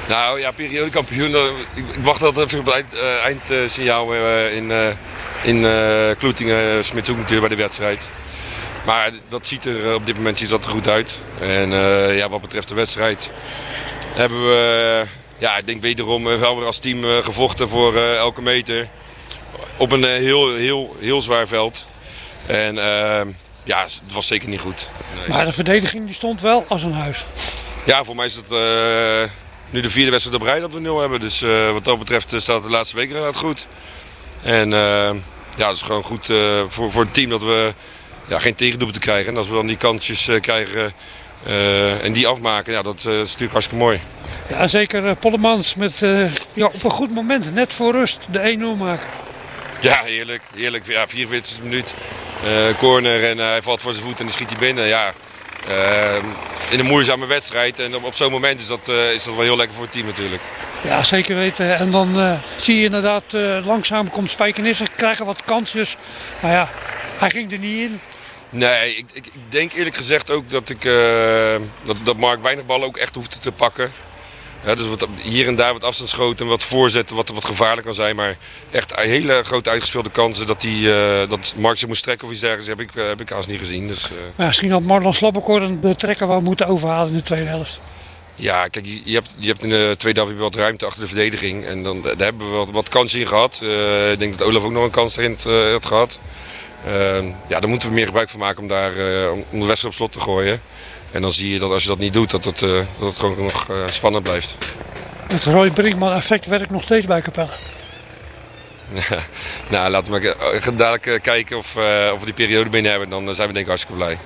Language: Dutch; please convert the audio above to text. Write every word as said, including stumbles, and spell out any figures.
Nou ja, periodekampioen. Ik, ik wacht altijd even op het eind, uh, eindsignaal uh, in, uh, in uh, Kloetingen, Smitshoek natuurlijk bij de wedstrijd. Maar dat ziet er op dit moment ziet dat er goed uit. En uh, ja, wat betreft de wedstrijd hebben we, uh, ja, ik denk wederom wel weer als team uh, gevochten voor uh, elke meter. Op een uh, heel, heel, heel zwaar veld. En uh, ja, het was zeker niet goed. Nee. Maar de verdediging die stond wel als een huis. Ja, voor mij is het uh, nu de vierde wedstrijd op rij dat we nul hebben. Dus uh, wat dat betreft staat het de laatste weken inderdaad goed. En uh, ja, het is gewoon goed uh, voor, voor het team dat we ja, geen tegendoelpunten krijgen. En als we dan die kansjes uh, krijgen uh, en die afmaken, ja, dat uh, is natuurlijk hartstikke mooi. Ja, zeker uh, Pollemans met uh, ja, op een goed moment, net voor rust, de één nul maken. Ja, heerlijk. heerlijk. Ja, vierenveertigste minuut, uh, corner en uh, hij valt voor zijn voet en dan schiet hij binnen. Ja, uh, in een moeizame wedstrijd en op, op zo'n moment is dat, uh, is dat wel heel lekker voor het team natuurlijk. Ja, zeker weten. En dan uh, zie je inderdaad uh, langzaam komt Spijkenisse, krijgen wat kansjes. Maar ja, hij ging er niet in. Nee, ik, ik, ik denk eerlijk gezegd ook dat, ik, uh, dat, dat Mark weinig ballen ook echt hoeft te pakken. Ja, dus wat, hier en daar wat afstandsschoten, wat voorzetten, wat, wat gevaarlijk kan zijn. Maar echt hele grote uitgespeelde kansen dat, die, uh, dat Mark zich moest trekken of iets dergelijks heb ik, uh, heb ik haast niet gezien. Dus, uh... maar misschien had Marlon Slabbekoor de trekker wel moeten overhalen in de tweede helft. Ja, kijk, je, je, hebt, je hebt in de tweede helft wat ruimte achter de verdediging. En dan, daar hebben we wat, wat kansen in gehad. Uh, ik denk dat Olaf ook nog een kans erin uh, had gehad. Uh, ja, daar moeten we meer gebruik van maken om, daar, uh, om de wedstrijd op slot te gooien. En dan zie je dat als je dat niet doet, dat het, uh, dat het gewoon nog uh, spannend blijft. Het Roy Brinkman effect werkt nog steeds bij Capelle. Nou, laten we maar dadelijk kijken of, uh, of we die periode binnen hebben. Dan zijn we denk ik hartstikke blij.